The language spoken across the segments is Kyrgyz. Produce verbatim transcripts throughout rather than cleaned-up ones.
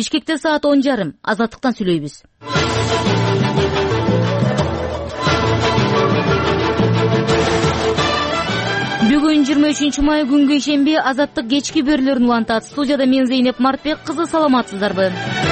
Бишкекте саат он жарым. Азаттыктан сүйлөйбүз. Бүгүн жыйырма үчүнчү май күнгү ишемби Азаттык кечки берүүлөрүн улантат. Студияда мен Зейнеп Мартбек кызы, саламатсыздарбы?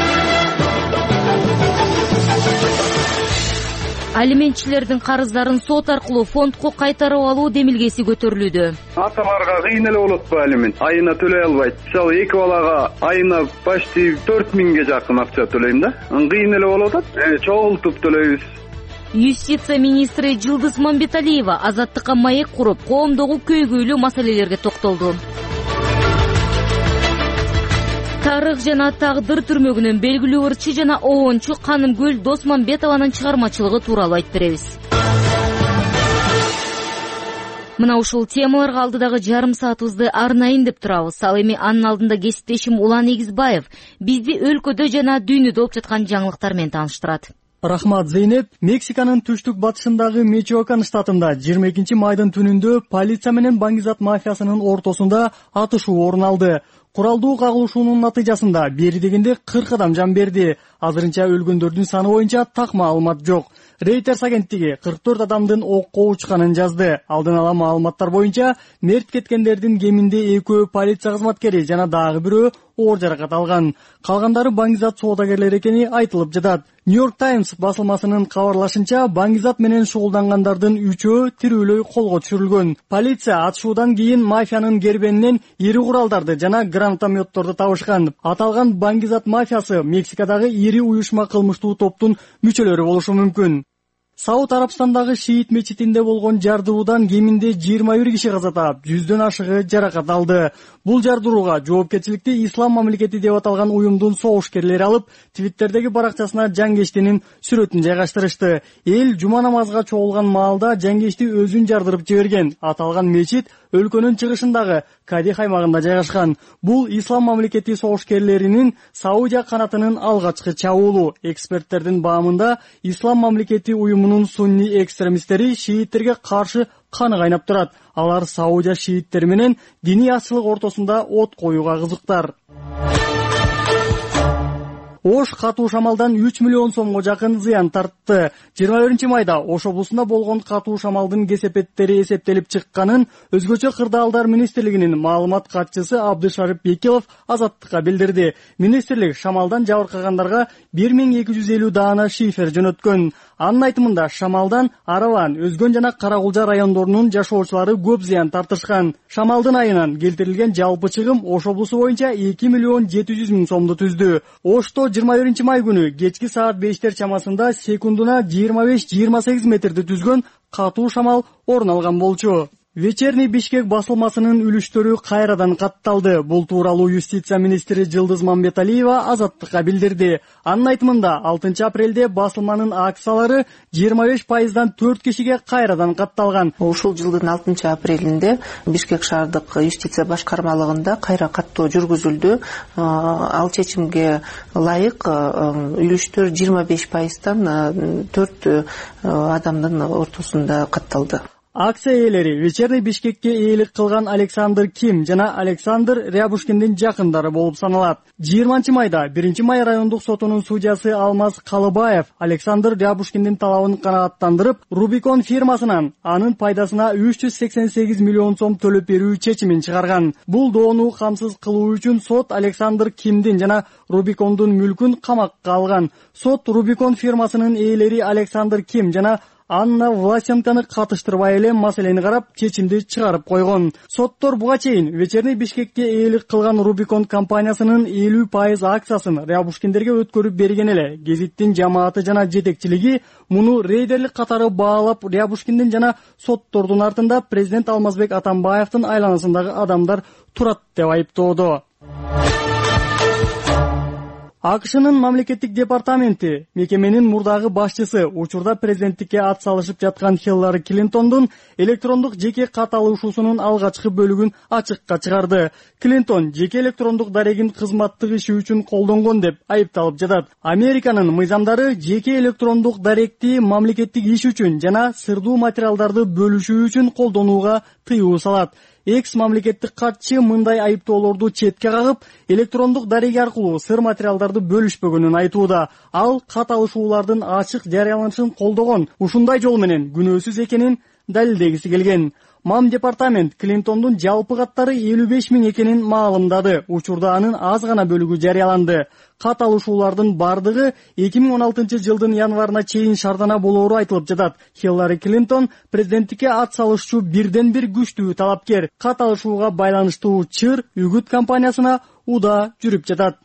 Алиментчилердин карыздарын сот аркылуу фондко кайтарып алуу демилгеси көтөрүлүүдө. Аталарга кыйын эле болот бу алимент. Айына төлөй албайт. Мисалы эки балага айына почти төрт миңге жакын акча төлөйм да. Кыйын эле болуп атат. Чогултуп төлөйбүз. Юстиция министри Жылдыз Мамбеталиева Азаттыкка маек куруп, коомдогу көйгөйлүү маселелерге токтолду. Тарых жана тагдыр түрмөгүнөн белгилүү ырчы жана оончу Канымгүл Досмамбетованын чыгармачылыгы тууралуу айтып беребиз. Мына ушул темаларга алдыдагы жарым саатыбызды арнайын деп турабыз. Ал эми анын алдында кесиптешим Улан Эгизбаев бизди өлкөдө жана дүйнөдө болуп жаткан жаңылыктар менен тааныштырат. Рахмат, Зейнеп. Мексиканын түштүк батышындагы Мичоакан штатында жыйырма экинчи майдын түнүндө полиция менен Баңгизат мафиясынын ортосунда атышуу орун алды. Куралдуу кагылышуунун натыйжасында бери дегенде кырк адам жан берди. Азырынча өлгөндөрдүн саны боюнча так маалымат жок. Reuters агенттиги кырк төрт адамдын окко учканын жазды. Алдын ала маалыматтар боюнча мерт кеткендердин кеминде экөө полиция кызматкери жана дагы бирөө оор жаракат алган. Калгандары Баңгизат соодагерлери экени айтылып жатат. Нью-Йорк Таймс басылмасынын кабарлашынча, Баңгизат менен шугулдангандардын үчөө тирүүлөй колго түшүрүлгөн. Полиция атышуудан кийин мафиянын кербенинен ири куралдарды жана гранатометторду табышкан. Аталган Баңгизат мафиясы Мексикадагы ири уюшма кылмыштуу топтун мүчөлөрү болушу мүмкүн. Сауд Арабстандагы шиит мечитинде болгон жардыруудан кеминде жыйырма бир киши каза таап, жүздөн ашыгы жаракат алды. Бул жардырууга жоопкерчиликти Ислам мамлекети деп аталган уюмдун согушкерлери алып, Твиттердеги баракчасына жангештинин сүрөтүн жайгаштырышты. Эл жума намазга чогулган маалда жангешти өзүн жардырып жиберген. Аталган мечит өлкөнүн чыгышындагы Кадих аймагында жайгашкан. Бул Ислам мамлекети согушкерлеринин Саудия канатынын алгачкы чабуулу. Эксперттердин баамында Ислам мамлекети уюмунун сунни экстремисттери шииттерге каршы каны кайнап турат. Алар Саудия шииттери менен диний ачылык ортосунда от коюуга кызыктар. Ош катуу шамалдан үч миллион сомго жакын зыян тартты. жыйырма биринчи майда Ош облусунда болгон катуу шамалдын кесепеттери эсептелип чыкканын өзгөчө кырдаалдар министрлигинин маалымат катчысы Абдышарып Бекилов Азаттыкка билдирди. Министрлик шамалдан жабыркагандарга бир миң эки жүз элүү даана шифер жөнөткөн. Анын айтымында шамалдан Араван, Өзгөн жана Карагулжа райондорунун жашоочулары көп зыян тартышкан. Шамалдын айынан келтирилген жалпы чыгым Ош облусу боюнча эки миллион жети жүз миң сомду түздү. Ошто жыйырма биринчи май күнү кечки саат бештер чамасында секундуна жыйырма беш жыйырма сегиз метрди түзгөн катуу шамал орун алган болчу. Вечерний Бишкек басылмасынын үлүштөрү кайрадан катталды. Бул тууралуу юстиция министри Жылдыз Мамбеталиева Азаттыкка билдирди. Анын айтымында алтынчы апрелде басылманын акциялары жыйырма беш пайыздан төрт кишиге кайрадан катталган. Ушул жылдын алтынчы апрелинде Бишкек шаардык юстиция башкармалыгында кайра каттоо жүргүзүлдү. Ал чечимге ылайык үлүштөр жыйырма беш пайыздан төрт адамдын ортосунда катталды. Акция ээлери Вечерний Бишкекке ээлик кылган Александр Ким жана Александр Рябушкиндин жакындары болуп саналат. жыйырманчы майда биринчи май райондук сотунун судьясы Алмаз Калыбаев Александр Рябушкиндин талабын канааттандырып, Рубикон фирмасынан анын пайдасына үч жүз сексен сегиз миллион сом төлөп берүү чечимин чыгарган. Бул доону камсыз кылуу үчүн сот Александр Кимдин жана Рубикондун мүлкүн камакка алган. Сот Рубикон фирмасынын ээлери Александр Ким жана Анна Власенканы катыштырбай эле маселени карап, чечимди чыгарып койгон. Соттор буга чейин Вечерний Бишкекке ээлик кылган Рубикон компаниясынын элүү пайыз акциясын Рябушкиндерге өткөрүп берген эле. Гезиттин жамааты жана жетекчилиги муну рейдерлик катары баалап, Рябушкиндин жана соттордун артында президент Алмазбек Атамбаевдин айланасындагы адамдар турат деп айыптоодо. АКШнын мамлекеттик департаменти мекеменин мурдагы башчысы учурда президенттикке ат салышып жаткан Хиллари Клинтондун электрондук жеке кат алышуусунун алгачкы бөлүгүн ачыкка чыгарды. Клинтон жеке электрондук дарегин кызматтык иши үчүн колдонгон деп айыпталып жатат. Американын мыйзамдары жеке электрондук даректи мамлекеттик иш үчүн жана сырдуу материалдарды бөлүшүү үчүн колдонууга тыюу салат. экс мамлекеттик катчы мындай айыптоолорду четке кагып, электрондук дареги аркылуу сыр материалдарды бөлүшпөгөнүн айтууда. Ал кат алышуулардын ачык жарыяланышын колдогон, ушундай жол менен күнөөсүз экенин далилдегиси келген. МАМ департамент Клинтондун жалпы каттары элүү беш миң экенин маалымдады. Учурда анын аз гана бөлүгү жарыяланды. Кат алышуулардын бардыгы эки миң он алтынчы жылдын январына чейин шаардана болоору айтылып жатат. Хиллари Клинтон президенттикке ат салышчу бирден бир күчтүү талапкер. Кат алышууга байланыштуу чыр үгүт компаниясына уда жүрүп жатат.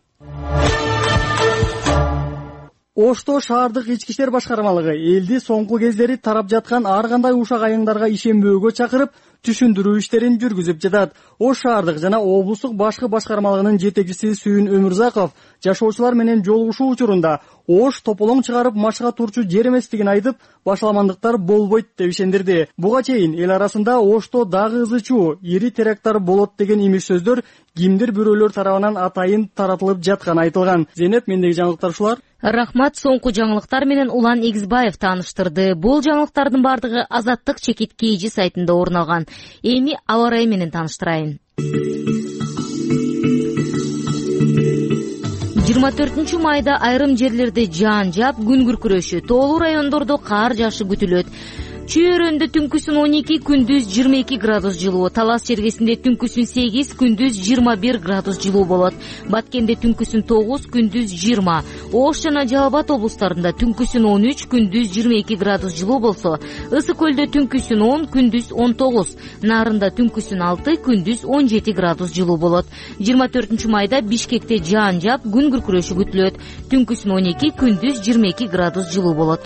Ошто шаардык ички иштер башкармалыгы элди соңку кездери тарап жаткан ар кандай ушак айыңдарга ишенбөөгө чакырып, түшүндүрүү иштерин жүргүзүп жатат. Ош шаардык жана облустук башкы башкармалыгынын жетекчиси Сүйүн Өмүрзаков жашоочулар менен жолугушуу учурунда Ош тополоң чыгарып машыга турчу жер эместигин айтып, башаламандыктар болбойт деп ишендирди. Буга чейин эл арасында Ошто дагы ызычуу ири теракттар болот деген имиш сөздөр кимдир бирөөлөр тарабынан атайын таратылып жатканы айтылган. Зейнеп, мендеги жаңылыктар ушулар. Рахмат, соңку жаңылыктар менен Улан Эгизбаев тааныштырды. Бул жаңылыктардын бардыгы Азаттык чекит кейжи сайтында орун алган. Эми аба ырайы менен тааныштырайын. жыйырма төртүнчү майда айрым жерлерде жаан жаап, күн күркүрөшү, тоолуу райондордо кар жаашы күтүлөт. Чүйөрөндө түнкүсүн он эки, күндүз жыйырма эки градус жылуу, Талас чергесинде түнкүсүн сегиз, күндүз жыйырма бир градус жылуу болот. Баткенде түнкүсүн тогуз, күндүз жыйырма. Ош жана Жалал Абад облустарында түнкүсүн он үч, күндүз жыйырма эки градус жылуу болсо, Ысык көлдө түнкүсүн он, күндүз он тогуз, Нарында түнкүсүн алты, күндүз он жети градус жылуу болот. жыйырма төртүнчү майда Бишкекте жаан жаап, күн күркүрөшү күтүлөт. Түнкүсүн он эки, күндүз жыйырма эки градус жылуу болот.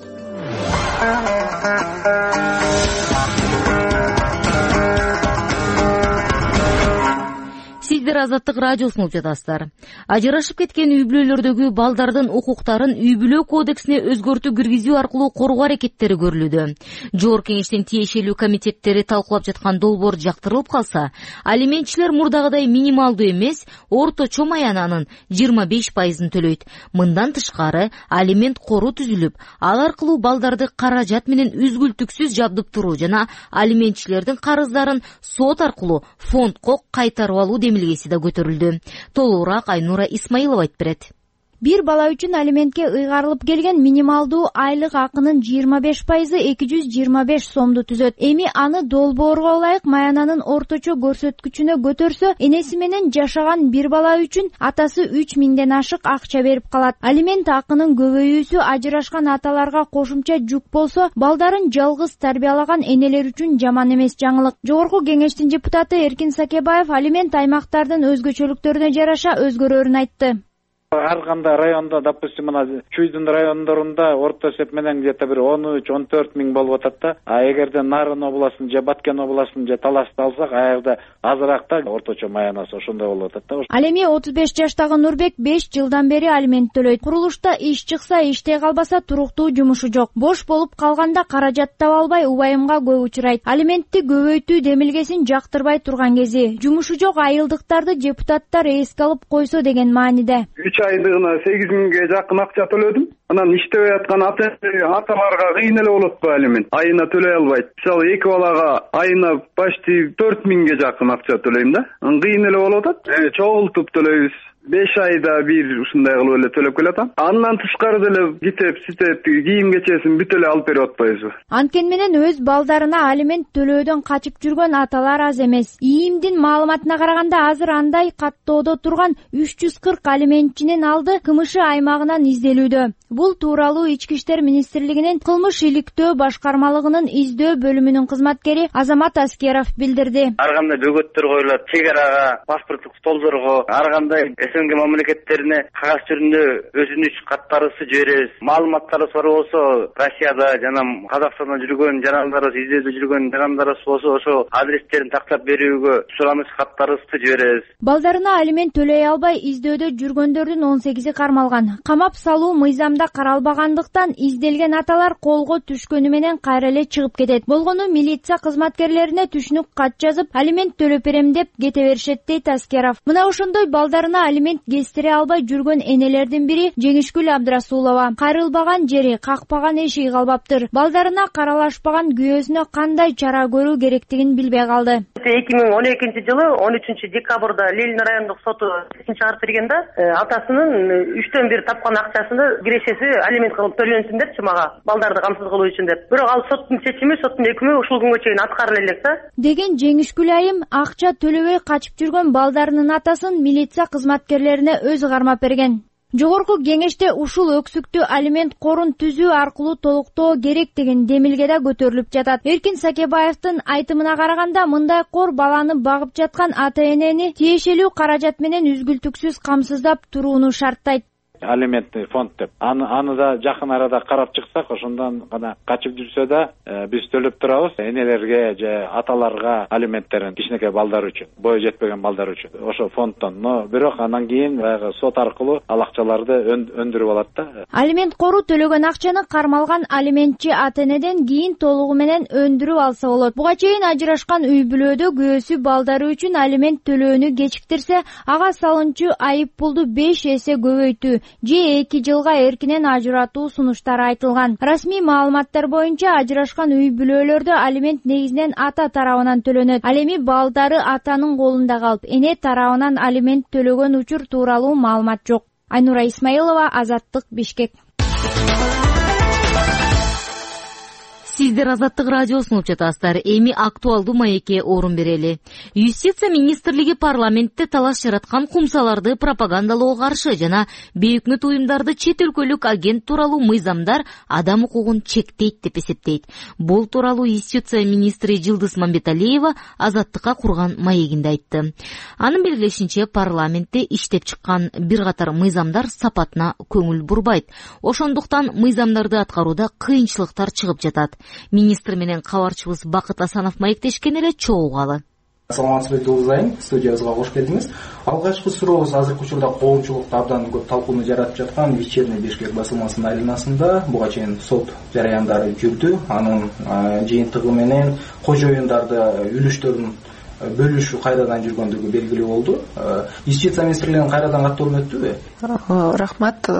Сиздер Азаттык радиосун угуп жатасыздар. Ажырашып кеткен үй бүлөлөрдөгү балдардын укуктарын үй бүлө кодексине өзгөртүү киргизүү аркылуу коргоо аракеттери көрүлүүдө. Жогорку кеңештин тиешелүү комитеттери талкуулап жаткан долбоор жактырылып калса, алиментчилер мурдагыдай минималдуу эмес, орточо маянанын жыйырма беш пайызын төлөйт. Мындан тышкары, алимент кору түзүлүп, ал аркылуу балдарды каражат менен үзгүлтүксүз жабдып туруу жана алиментчилердин карыздарын сот аркылуу фондко кайтарып алуу демилгеси да көтөрүлдү. Толугураак Айнура Исмаилова айтып берет. Бир бала үчүн алиментке ыйгарылып келген минималдуу айлык акынын жыйырма беш пайызы эки жүз жыйырма беш сомду түзөт. Эми аны долбоорго ылайык маянанын орточо көрсөткүчүнө көтөрсө, энеси менен жашаган бир бала үчүн атасы үч миңден ашык акча берип калат. Алимент акынын көбөйүүсү ажырашкан аталарга кошумча жүк болсо, балдарын жалгыз тарбиялаган энелер үчүн жаман эмес жаңылык. Жогорку кеңештин депутаты Эркин Сакебаев алимент аймактардын өзгөчөлүктөрүнө жараша өзгөрөөрүн айтты. Ар кандай районда, допустим, мына Чүйдүн райондорунда орто эсеп менен где-то бир он үч он төрт миң болуп атат да. А эгерде Нарын областын же Баткен областын же Таласты алсак, аягда азыраакта орточо маянасы ошондой болуп атат да. Ал эми отуз беш жаштагы Нурбек беш жылдан бери алимент төлөйт. Курулушта иш чыкса, иштей калбаса туруктуу жумушу жок. Бош болуп калганда каражат таба албай убайымга көп учурайт. Алиментти көбөйтүү демилгесин жактырбай турган кези. Жумушу жок айылдыктарды депутаттар эске алып койсо деген мааниде. Айдыгына сегиз миңге жакын акча төлөдүм. Анан иштебей аткан аталарга кыйын эле болот го алимент. Айына төлөй албайт. Мисалы эки балага айына почти төрт миңге жакын акча төлөйм да. Кыйын эле болуп атат. Чогултуп төлөйбүз. беш айда бир ушундай кылып эле төлөп келатам. Андан тышкары деле китеп, ситеп, кийим кечесин бүт эле алып берип атпайбызбы? Анткени менен өз балдарына алимент төлөөдөн качып жүргөн аталар аз эмес. ИИМдин маалыматына караганда азыр андай каттоодо турган үч жүз кырк алиментчинин алды КМШ аймагынан изделүүдө. Бул тууралуу Ички иштер министрлигинин кылмыш иликтөө башкармалыгынын издөө бөлүмүнүн кызматкери Азамат Аскеров билдирди. Ар кандай бөгөттөр коюлат, чек арага, паспорттук столдорго, ар кандай СНГ мамлекеттерине кагаз түрүндө өтүнүч каттарыбызды жиберебиз. Маалыматтарыбыз бар болсо, Россияда жана Казакстанда жүргөн жанагындарыбыз, издөөдө жүргөн жанагындарыбыз болсо, ошо адрестерин тактап берүүгө сураныч каттарыбызды жиберебиз. Балдарына алимент төлөй албай издөөдө жүргөндөрдүн он сегизи кармалган. Камап салуу мыйзамда каралбагандыктан изделген аталар колго түшкөнү менен кайра эле чыгып кетет. Болгону милиция кызматкерлерине түшүнүк кат жазып, алимент төлөп берем деп кете беришет дейт Аскеров. Мына ошондой балдарына алимент алимент кестире албай жүргөн энелердин бири Жеңишгүл Абдрасулова. Кайрылбаган жери, какпаган эшиги калбаптыр. Балдарына каралашпаган күйөөсүнө кандай чара көрүү керектигин билбей калды. эки миң он экинчи жылы он үчүнчү декабрда Ленин райондук соту чечим чыгарып бергенде атасынын үчтөн бир тапкан акчасыны кирешеси алимент кылып төлөнсүн депчи мага, балдарды камсыз кылуу үчүн деп. Бирок ал соттун чечими, соттун өкүмү ушул күнгө чейин аткарыла элек да. Деген Жеңишгүл айым акча төлөбөй качып жүргөн балдарынын атасын милиция кызматкерлерине өзү кармап берген. Жогорку кеңеште ушул өксүктү алимент корун түзүү аркылуу толуктоо керек деген демилге да көтөрүлүп жатат. Эркин Сакебаевдин айтымына караганда, мындай кор баланы багып жаткан ата-энени тиешелүү каражат менен үзгүлтүксүз камсыздап турууну шарттайт. Алиментный фонд деп аны аны да жакын арада карап чыксак, ошондон гана качып жүрсө да биз төлөп турабыз энелерге же аталарга алименттерин, кичинекей балдар үчүн, бою жетпеген балдар үчүн ошо фонддон. Но бирок андан кийин баягы сот аркылуу ал акчаларды өндүрүп алат да. Алимент кору төлөгөн акчаны кармалган алиментчи ата-энеден кийин толугу менен өндүрүп алса болот. Буга чейин ажырашкан үй бүлөдө күйөөсү балдары үчүн алимент төлөөнү кечиктирсе, ага салынчу айып пулду беш эсе көбөйтүү же эки жылга эркинен ажыратуу сунуштары айтылган. Расмий маалыматтар боюнча ажырашкан үй бүлөлөрдө алимент негизинен ата тарабынан төлөнөт. Ал эми балдары атанын колунда калып, эне тарабынан алимент төлөгөн учур тууралуу маалымат жок. Айнура Исмаилова, Азаттык, Бишкек. Сиздер Азаттык радиосун угуп жатасыздар. Эми актуалдуу маекке орун берели. Юстиция министрлиги парламентте талаш жараткан кумсаларды пропагандалоого каршы жана бейөкмөт уюмдарды чет өлкөлүк агент тууралуу мыйзамдар адам укугун чектейт деп эсептейт. Бул тууралуу юстиция министри Жылдыз Мамбеталиева Азаттыкка курган маегинде айтты. Анын белгилешинче, парламентте иштеп чыккан бир катар мыйзамдар сапатына көңүл бурбайт. Ошондуктан мыйзамдарды аткарууда кыйынчылыктар чыгып жатат. Министр менен кабарчыбыз Бакыт Асанов маектешкен эле чогуугалы. Саламатсызбы, Дулзайым, студиябызга кош келдиңиз. Алгачкы сурообуз азыркы учурда коомчулукта абдан көп талкууну жаратып жаткан Вечерний Бишкек басылмасынын айланасында буга чейин сот жараяндары жүрдү. Анын жыйынтыгы менен кожоюндарды үлүштөрүн бөлүшүү кайрадан жүргөндүгү белгилүү болду. Юстиция министрлигинин кайрадан каттоорун өттүбү? Рахмат.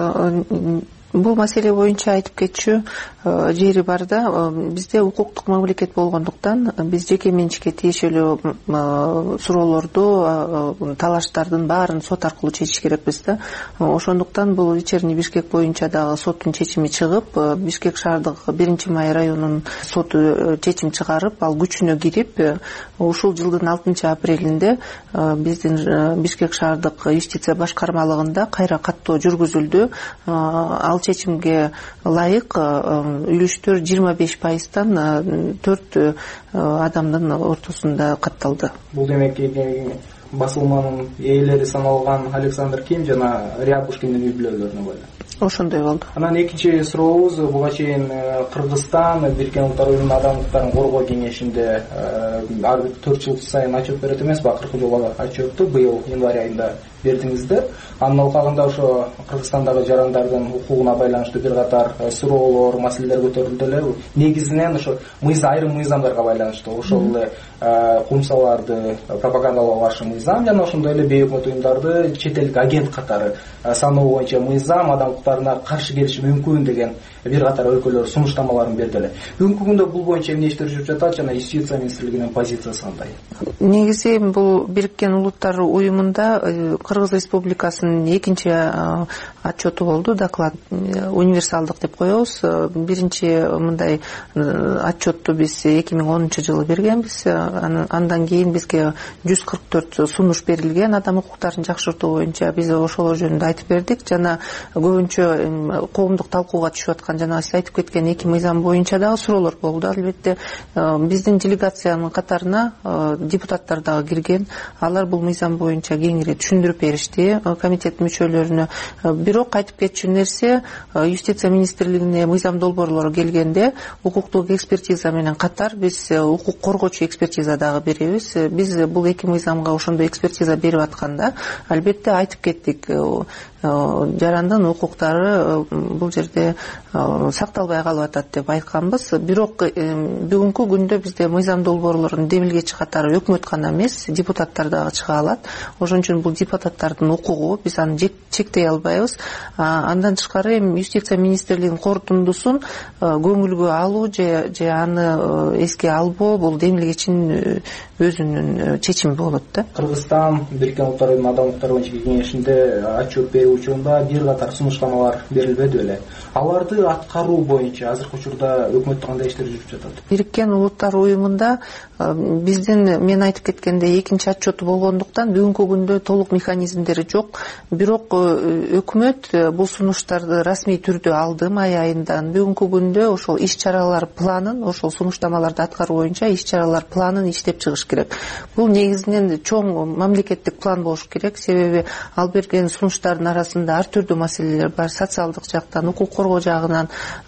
Бул маселе боюнча айтып кетчү жери бар да. Бизде укуктук мамлекет болгондуктан биз жеке менчикке тиешелүү суроолорду, талаштардын баарын сот аркылуу чечиш керекпиз да. Ошондуктан бул Вечерний Бишкек боюнча дагы соттун чечими чыгып, Бишкек шаардык биринчи май районунун соту чечим чыгарып, ал күчүнө кирип, ушул жылдын алтынчы апрелинде биздин Бишкек шаардык юстиция башкармалыгында кайра каттоо жүргүзүлдү. Ал чечимге ылайык үлүштөр жыйырма беш пайыздан төрт адамдын ортосунда катталды. Бул демек басылманын ээлери саналган Александр Ким жана Рябушкиндин үй бүлөлөрүнө байланыштуу. Ошондой болду. Анан экинчи сурообуз, буга чейин Кыргызстан Бириккен Улуттар Уюмунун адам укуктарын коргоо кеңешинде ар бир төрт жыл сайын отчет берет эмес, акыркы жолу отчетту быйыл январь айында бердиңиздер. Анын алкагында ошо Кыргызстандагы жарандардын укугуна байланыштуу бир катар суроолор, маселелер көтөрүлдү эле. Негизинен ошо мыйза айрым мыйзамдарга байланыштуу. Ошол эле кумсаларды пропагандалоого каршы мыйзам жана ошондой эле бейөкмөт уюмдарды чет элдик агент катары саноо боюнча мыйзам адам укуктарына каршы келиши мүмкүн деген бир катар өлкөлөр сунуштамаларын берди эле. Бүгүнкү күндө бул боюнча эмне иштер жүрүп жатат жана юстиция министрлигинин позициясы кандай? Негизи бул Бириккен Улуттар Уюмунда Кыргыз Республикасынын экинчи отчету болду, доклад, универсалдык деп коебуз. Биринчи мындай отчетту биз эки миң онунчу жылы бергенбиз. Андан кийин бизге жүз кырк төрт сунуш берилген адам укуктарын жакшыртуу боюнча. Биз ошолор жөнүндө айтып бердик жана көбүнчө коомдук талкууга түшүп аткан жана сиз айтып кеткен эки мыйзам боюнча дагы суроолор болду. Албетте биздин делегациянын катарына депутаттар дагы кирген. Алар бул мыйзам боюнча кеңири түшүндүрүп беришти комитет мүчөлөрүнө. бирок айтып кетчү нерсе, юстиция министрлигине мыйзам долбоорлору келгенде укуктук экспертиза менен катар биз укук коргоочу экспертиза дагы беребиз. Биз бул эки мыйзамга ошондой экспертиза берип атканда албетте айтып кеттик, жарандын укуктары бул жерде сакталбай калып атат деп айтканбыз. Бирок бүгүнкү күндө бизде мыйзам долбоорлорунун демилгечи катары өкмөт гана эмес, депутаттар дагы чыга алат. Ошон үчүн бул депутаттардын укугу, биз аны чектей албайбыз. Андан тышкары эми юстиция министрлигинин корутундусун көңүлгө алуу же же аны эске албоо бул демилгечинин өзүнүн чечими болот да. Кыргызстан Бириккен Улуттар Уюмунун Адам укуктары боюнча кеңешинде отчет берүү учурунда бир катар сунуштамалар берилбеди беле. Аларды аткаруу боюнча азыркы учурда өкмөттө кандай иштер жүрүп жатат? Бириккен Улуттар Уюмунда биздин мен айтып кеткендей экинчи отчету болгондуктан бүгүнкү күндө толук механизмдери жок. Бирок өкмөт бул сунуштарды расмий түрдө алды май айындан. Бүгүнкү күндө ошол иш-чаралар планын, ошол сунуштамаларды аткаруу боюнча иш-чаралар планын иштеп чыгыш керек. Бул негизинен чоң мамлекеттик план болуш керек, себеби ал берген сунуштардын арасында ар түрдүү маселелер бар. Социалдык жактан, укук коргоо жагынан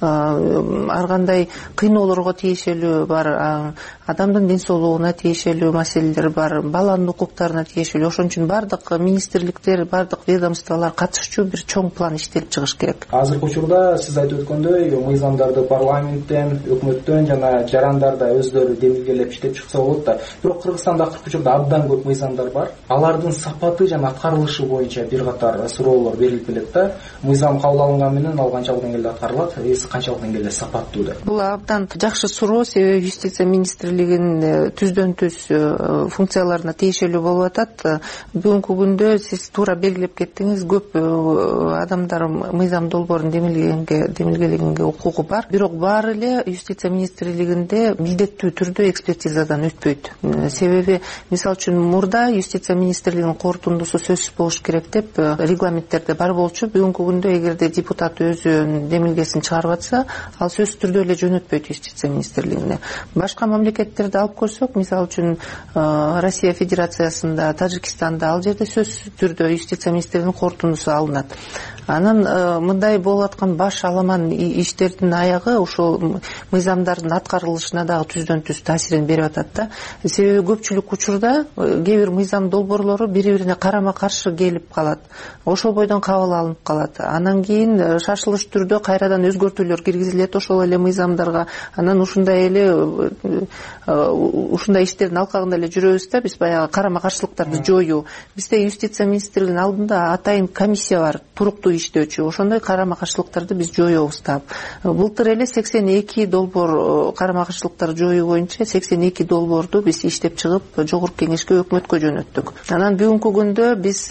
ар кандай кыйноолорго тиешелүү бар, адамдын ден соолугуна тиешелүү маселелер бар, баланын укуктарына тиешелүү. Ошон үчүн бардык министрликтер, бардык ведомстволор катышчу бир чоң план иштелип чыгыш керек. Азыркы учурда сиз айтып өткөндөй, мыйзамдарды парламенттен, өкмөттөн жана жарандар да өздөрү демилгелеп иштеп чыкса болот да. Бирок Кыргызстанда акыркы учурда абдан көп мыйзамдар бар. Алардын сапаты жана аткарылышы боюнча бир катар суроолор берилип келет да. Мыйзам кабыл алынган менен ал канчалык деңгээлде аткарылат, эси канчалык деңгээлде сапаттуу деп. Бул абдан жакшы суроо, себеби юстиция министрлигинин түздөн түз функцияларына тиешелүү болуп атат. Бүгүнкү күндө сиз туура белгилеп кеттиңиз, көп адамдар мыйзам долбоорун демилгегенге демилгелегенге укугу бар. Бирок баары эле юстиция министрлигинде милдеттүү түрдө экспертизадан өтпөйт. Себеби мисалы үчүн мурда юстиция министрлигинин корутундусу сөзсүз болуш керек деп регламенттерде бар болчу. Бүгүнкү күндө эгерде депутат өзү демилгесин чыгарып атса, ал сөзсүз түрдө эле жөнөтпөйт юстиция министрлигине. Башка мамлекеттерди алып көрсөк, мисалы үчүн Россия Федерациясында, Тажикстанда ал жерде сөзсүз түрдө юстиция министрлигинин корутундусу алынат. Анан мындай болуп аткан баш аламан иштердин аягы ошол мыйзамдардын аткарылышына дагы түздөн түз таасирин берип атат да. Себеби көпчүлүк учурда кээ бир мыйзам долбоорлору бири-бирине карама-каршы келип калат. Ошол бойдон кабыл алынып калат. Анан кийин шашылыш түрдө кайрадан өзгөртүүлөр киргизилет ошол эле мыйзамдарга. Анан ушундай эле ушундай иштердин алкагында эле жүрөбүз да, биз баягы карама-каршылыктарды жоюу. Бизде юстиция министрлигинин алдында атайын комиссия бар, туруктуу иштөөчү. Ошондой карама-каршылыктарды биз жоёбуз да. Былтыр эле сексен эки долбоор карама-каршылыктарды жоюу боюнча сексен эки долбоорду биз иштеп чыгып жогорку кеңешке, өкмөткө жөнөттүк. Анан бүгүнкү күндө биз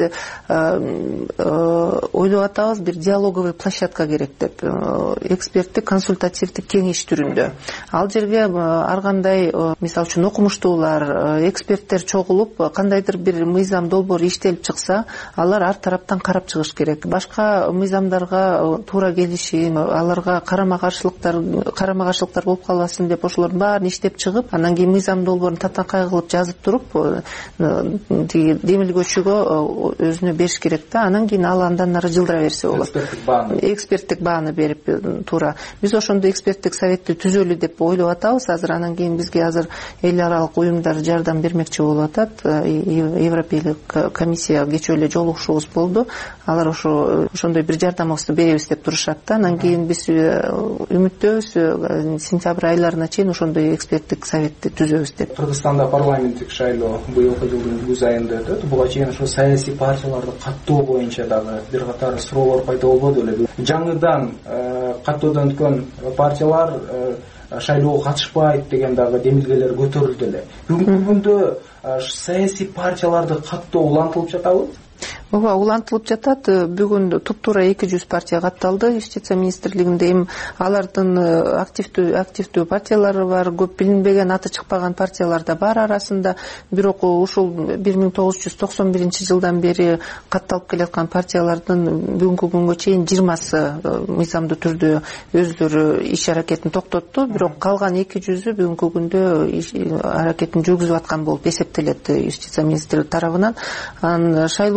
ойлоп атабыз, бир диалоговый площадка керек деп, эксперттик консультативдик кеңеш түрүндө. Ал жерге ар кандай, мисалы үчүн окумуштуулар, эксперттер чогулуп, кандайдыр бир мыйзам долбоор иштелип чыкса, алар ар тараптан карап чыгыш керек. Башка мыйзамдарга туура келишин, аларга карама-каршылыктар карама-каршылыктар болуп калбасын деп ошолордун баарын иштеп чыгып, анан кийин мыйзам долбоорун татанкай кылып жазып туруп, тиги демилгөөчүгө өзүнө бериш керек да. Анан кийин ал андан ары жылдыра берсе болот. Эксперттик бааны. Эксперттик бааны берип туура. Биз ошондой эксперттик советти түзөлү деп ойлоп атабыз азыр. Анан кийин бизге азыр эл аралык уюмдар жардам бермекчи болуп атат. Европелик комиссия кечээ эле жолугушуубуз болду. Алар ошо ошондой бир жардамыбызды беребиз деп турушат да. Анан кийин биз үмүттөбүз сентябрь айларына чейин ошондой эксперттик советти түзөбүз деп. Кыргызстанда парламенттик шайлоо быйылкы жылдын күз айында өтөт. Буга чейин ошо саясий партияларды каттоо боюнча дагы бир катар суроолор пайда болбоду беле. Жаңыдан каттоодон өткөн партиялар шайлоого катышпайт деген дагы демилгелер көтөрүлдү эле. Бүгүнкү күндө саясий партияларды каттоо улантылып жатабы? Ооба, улантылып жатат. Бүгүн туп-туура эки жүз партия катталды юстиция министрлигинде. Эми алардын активдүү активдүү партиялары бар, көп билинбеген, аты чыкпаган партиялар да бар арасында. Бирок ушул бир миң тогуз жүз токсон биринчи жылдан бери катталып келаткан партиялардын бүгүнкү күнгө чейин жыйырмасы мыйзамдуу түрдө өздөрү иш аракетин токтотту. Бирок калган эки жүзү бүгүнкү күндө аракетин жүргүзүп аткан болуп эсептелет юстиция министрлиги тарабынан. Анан шайлоо кодекс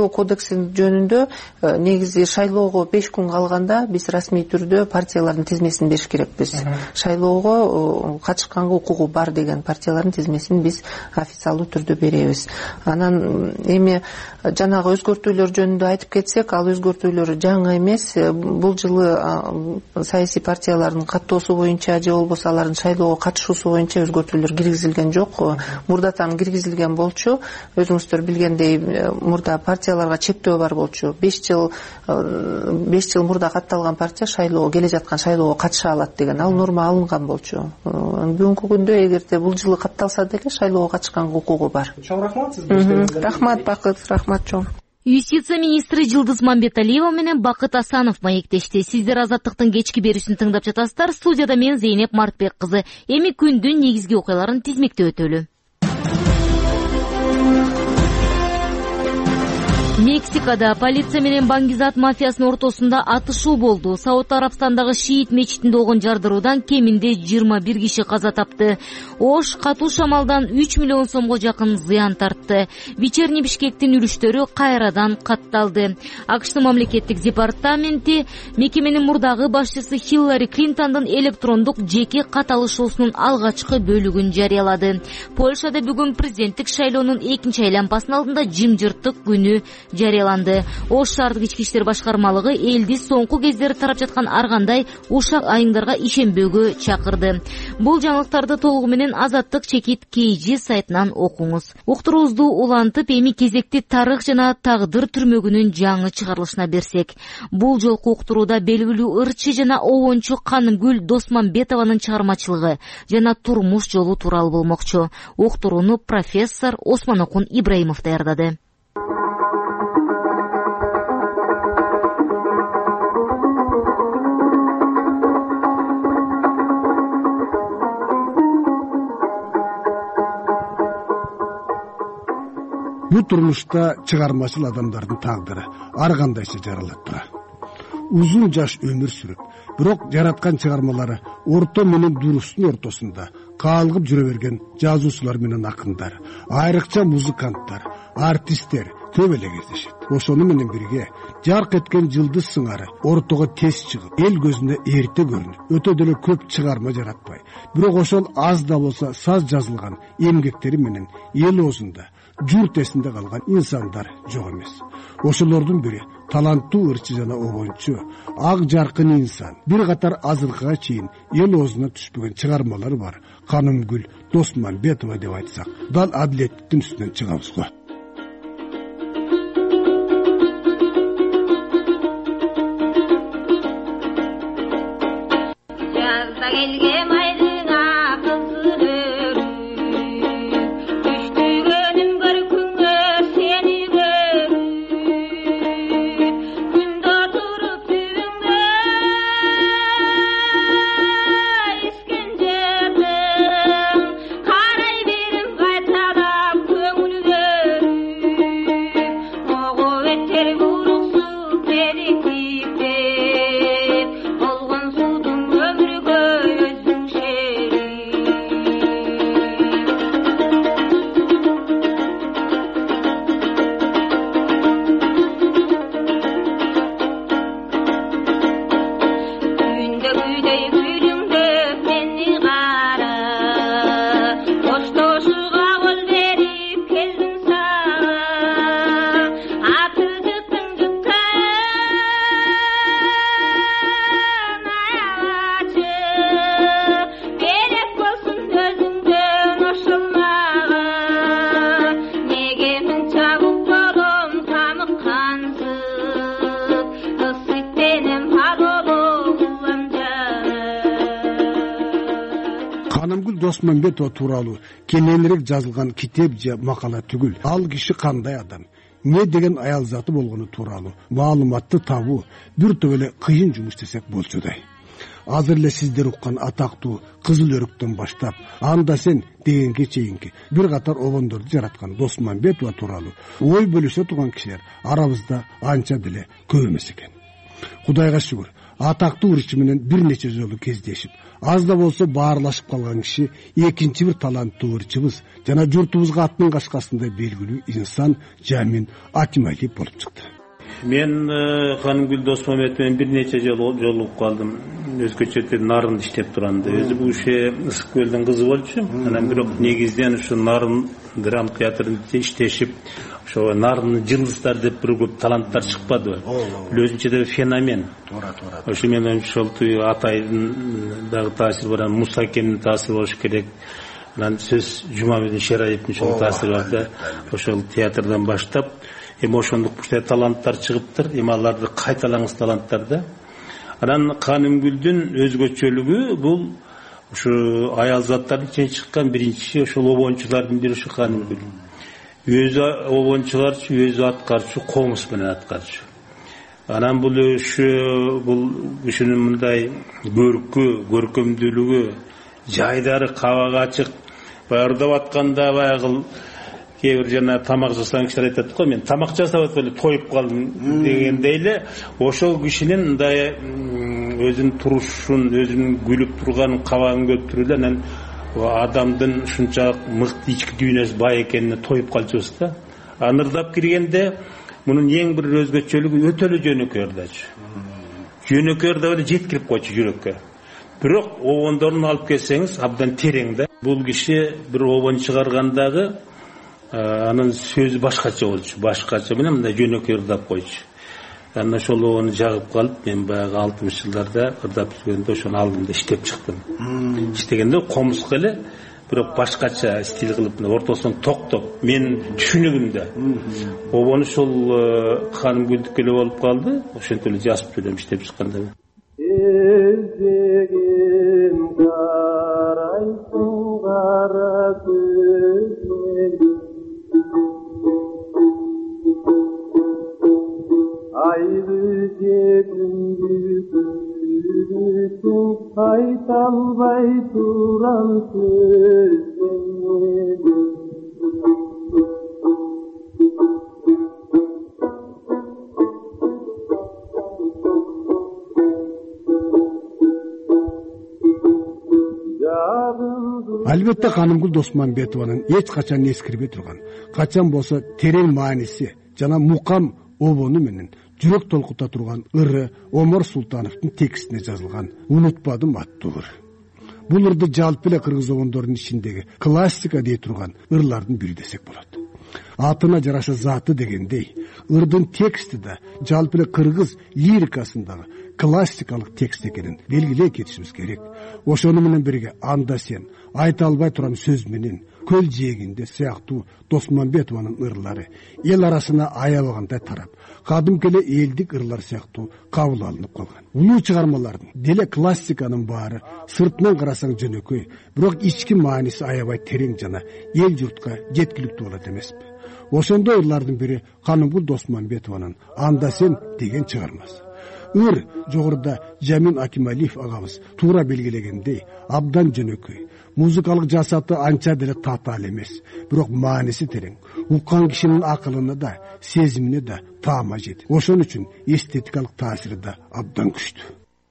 кодексин жөнүндө негизи шайлоого беш күн калганда биз расмий түрдө партиялардын тизмесин бериш керекпиз. Шайлоого катышканга укугу бар деген партиялардын тизмесин биз официалдуу түрдө беребиз. Анан эми жанагы өзгөртүүлөр жөнүндө айтып кетсек, ал өзгөртүүлөр жаңы эмес. Бул жылы саясий партиялардын каттоосу боюнча же болбосо алардын шайлоого катышуусу боюнча өзгөртүүлөр киргизилген жок. Мурдатан киргизилген болчу. Өзүңүздөр билгендей, мурда партияларга чектөө бар болчу. беш жыл беш жыл мурда катталган партия шайлоого келе жаткан шайлоого катыша алат деген ал норма алынган болчу. Бүгүнкү күндө эгерде бул жылы катталса деле шайлоого катышканга укугу бар. Чоң рахмат сизге. Рахмат Бакыт, рахмат чоң. Юстиция министри Жылдыз Мамбеталиева менен Бакыт Асанов маектешти. Сиздер Азаттыктын кечки берүүсүн тыңдап жатасыздар. Студияда мен Зейнеп Мартбек кызы. Эми күндүн негизги окуяларын тизмектеп өтөлү. Мексикада полиция менен баңгизат мафиясынын ортосунда атышуу болду. Сауд Арабстандагы шиит мечитинде огон жардыруудан кеминде жыйырма бир киши каза тапты. Ош катуу шамалдан үч миллион сомго жакын зыян тартты. Вечерний Бишкектин үрүштөрү кайрадан катталды. АКШтын мамлекеттик департаменти мекеменин мурдагы башчысы Хиллари Клинтондун электрондук жеке кат алышуусунун алгачкы бөлүгүн жарыялады. Польшада бүгүн президенттик шайлоонун экинчи айланпасынын алдында жымжырттык күнү жарыяланды. Ош шаардык ички иштер башкармалыгы элди соңку кездери тарап жаткан ар кандай ушак айыңдарга ишенбөөгө чакырды. Бул жаңылыктарды толугу менен Азаттык чекит кейжи сайтынан окуңуз. Уктуруубузду улантып, эми кезекти тарых жана тагдыр түрмөгүнүн жаңы чыгарылышына берсек. Бул жолку уктурууда белгилүү ырчы жана обончу Канымгүл Досмамбетованын чыгармачылыгы жана турмуш жолу тууралуу болмокчу. Уктурууну профессор Осмонокун Ибраимов даярдады. Бул турмушта чыгармачыл адамдардын тагдыры ар кандайча жаралып турат. Узун жаш өмүр сүрүп, бирок жараткан чыгармалары орто менен дурустун ортосунда каалгып жүрө берген жазуучулар менен акындар, айрыкча музыканттар, артисттер көп эле кездешет. Ошону менен бирге жарк эткен жылдыз сыңары ортого тез чыгып, эл көзүнө эрте көрүнүп, өтө деле көп чыгарма жаратпай, бирок ошол аз да болсо саз жазылган эмгектери менен эл оозунда журт эсинде калган инсандар жок эмес. Ошолордун бири таланттуу ырчы жана обончу, ак жаркын инсан. Бир катар азыркыга чейин эл оозуна түшпөгөн чыгармалары бар Канымгүл Досмамбетова деп айтсак, дал адилеттиктин үстүнөн чыгабыз го. Досмамбетова тууралуу кененирээк жазылган китеп же макала түгүл. Ал киши кандай адам, эмне деген аял заты болгону тууралуу маалыматты табуу бир топ эле кыйын жумуш десек болчудай. Азыр эле сиздер уккан атактуу Кызыл өрүктөн баштап Анда сен дегенге чейинки бир катар обондорду жараткан Досмамбетова тууралуу ой бөлүшө турган кишилер арабызда анча деле көп эмес экен. Кудайга шүгүр, атактуу ырчы менен бир нече жолу кездешип, аз да болсо баарлашып калган киши экинчи бир таланттуу ырчыбыз жана журтубузга аттын кашкасындай белгилүү инсан Жамин Атималиев болуп чыкты. мен Канымгүл Досмамбет менен бир нече жолу жолугуп калдым. Өзгөчө нарын иштеп турганда. Өзү бул иши Ысык көлдүн кызы болчу. Анан бирок негизден ушу нарын драма театрында иштешип, ошо нарын жылдыздар деп бир көп таланттар чыкпады. Бул өзүнчө да феномен. Туура, туура. Ошо менен ошол Атайдын дагы таасири бар, Муса акемдин таасири болуш керек. Анан сөз Жумабек Шераевдин ошол таасири бар да. Ошол театрдан баштап эми ошондук ушундай таланттар чыгыптыр. Эми аларды кайталаңыз таланттар да. Анан Канымгүлдүн өзгөчөлүгү бул ушу аял заттардын ичинен чыккан биринчи ошол обончулардын бири ушу Канымгүл. Өзү обончуларчы, өзү аткарчу, комуз менен аткарчу. Анан бул ушу бул ушунун мындай көркү, көркөмдүүлүгү, жайдары кабак ачык, баягы атканда баягы кээ бир жана тамак жасаган кишилер айтат го, мен тамак жасап атып эле тоюп калдым дегендей эле ошол кишинин мындай өзүнүн турушун, өзүнүн күлүп турган кабагын көтөрүп эле анан адамдын ушунчалык мыкты ички дүйнөсү бай экенине тоюп калчубуз да. Анырдап киргенде мунун эң бир өзгөчөлүгү өтө эле жөнөкөй ырдачу. Жөнөкөй ырдап эле жеткирип койчу жүрөккө. Бирок обондорун алып келсеңиз абдан терең да. Бул киши бир обон чыгаргандагы анын сөзү башкача болчу, башкача менен мындай жөнөкөй ырдап койчу. Анан ошол обону жагып калып, мен баягы алтымыш жылдарда ырдап жүргөндө ошону алдым да иштеп чыктым. Иштегенде комузга эле бирок башкача стиль кылып, ортосунан токтоп, менин түшүнүгүмдө. Обону ошол Канымгүлдүкү эле болуп калды. Ошентип эле жазып жүрөм иштеп чыкканда. Айды жегүндү күнүсүң айта албай турам сөзүңдү. Албетте Канымгүл Досмамбетованын эч качан эскирбей турган, качан болсо терең мааниси жана мукам обону менен жүрөк толкута турган ыры Омар Султановдун текстине жазылган "Унутпадым" аттуу ыр. Бул ырды жалпы эле кыргыз обондорунун ичиндеги классика дей турган ырлардын бири десек болот. Атына жараша заты дегендей, ырдын тексти да жалпы эле кыргыз лирикасындагы классикалык текст экенин белгилей кетишибиз керек. Ошону менен бирге "Анда сен", "Айта албай турам" сөз менен "Көл жээгинде" сыяктуу Досмамбетованын ырлары эл арасына аябагандай тарап, кадимки эле элдик ырлар сыяктуу кабыл алынып калган. Улуу чыгармалардын деле классиканын баары сыртынан карасаң жөнөкөй, бирок ички мааниси аябай терең жана эл журтка жеткиликтүү болот эмеспи? Ошондой ырлардын бири Канымгүл Досмамбетованын "Анда сен" деген чыгармасы. Ыр жогоруда Жамин Акималиев агабыз туура белгилегендей абдан жөнөкөй. Музыкалык жасаты анча деле татаал эмес, бирок мааниси терең. Уккан кишинин акылына да, сезимине да таама жетет. Ошон үчүн эстетикалык таасири да абдан күчтүү.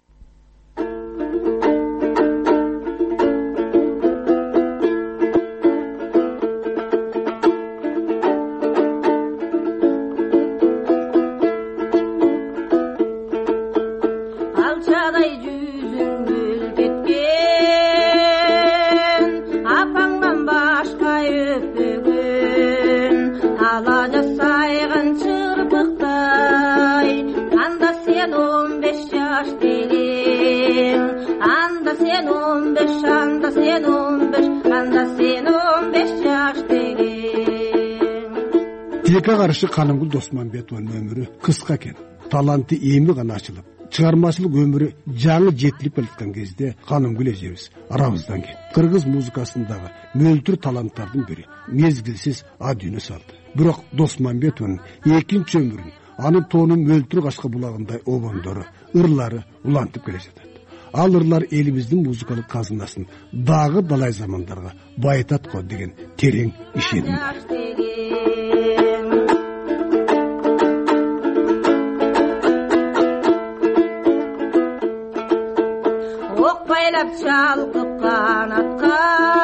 Тилекке каршы Канымгүл Досмамбетованын өмүрү кыска экен. Таланты эми гана ачылып, чыгармачылык өмүрү жаңы жетилип келаткан кезде Канымгүл эжебиз арабыздан кетти. Кыргыз музыкасындагы мөлтүр таланттардын бири мезгилсиз а дүйнө салды. Бирок Досмамбетованын экинчи өмүрүн анын тоонун мөлтүр кашка булагындай обондору, ырлары улантып келе жатат. Ал ырлар элибиздин музыкалык казынасын дагы далай замандарга байытат го деген терең ишеним бар. Окпайлап чалкып канатка,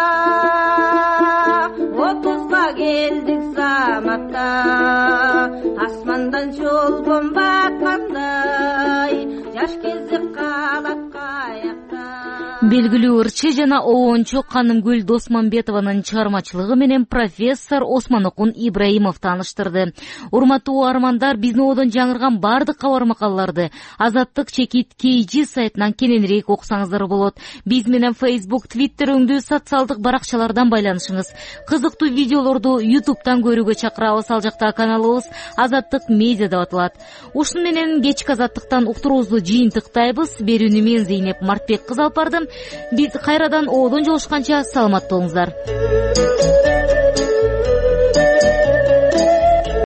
отузга келдик заматта, асмандан жолбом баткандай жаш кезек калат каякта. Белгилүү ырчы жана оончу Канымгүл Досмамбетованын чыгармачылыгы менен профессор Осмонокун Ибраимов тааныштырды. Урматтуу армандар, биздин оодон жаңырган бардык кабар макалаларды Азаттык чекит кей джи сайтынан кененирээк окусаңыздар болот. Биз менен Facebook, Twitter өңдүү социалдык баракчалардан байланышыңыз. Кызыктуу видеолорду YouTube'дан көрүүгө чакырабыз. Ал жакта каналыбыз Азаттык медиа деп аталат. Ушуну менен кечки Азаттыктан уктуруубузду жыйынтыктайбыз. Берүүнү мен Зейнеп Мартбек кызы алып бардым. Биз кайрадан оодон жолушканча саламат болуңуздар.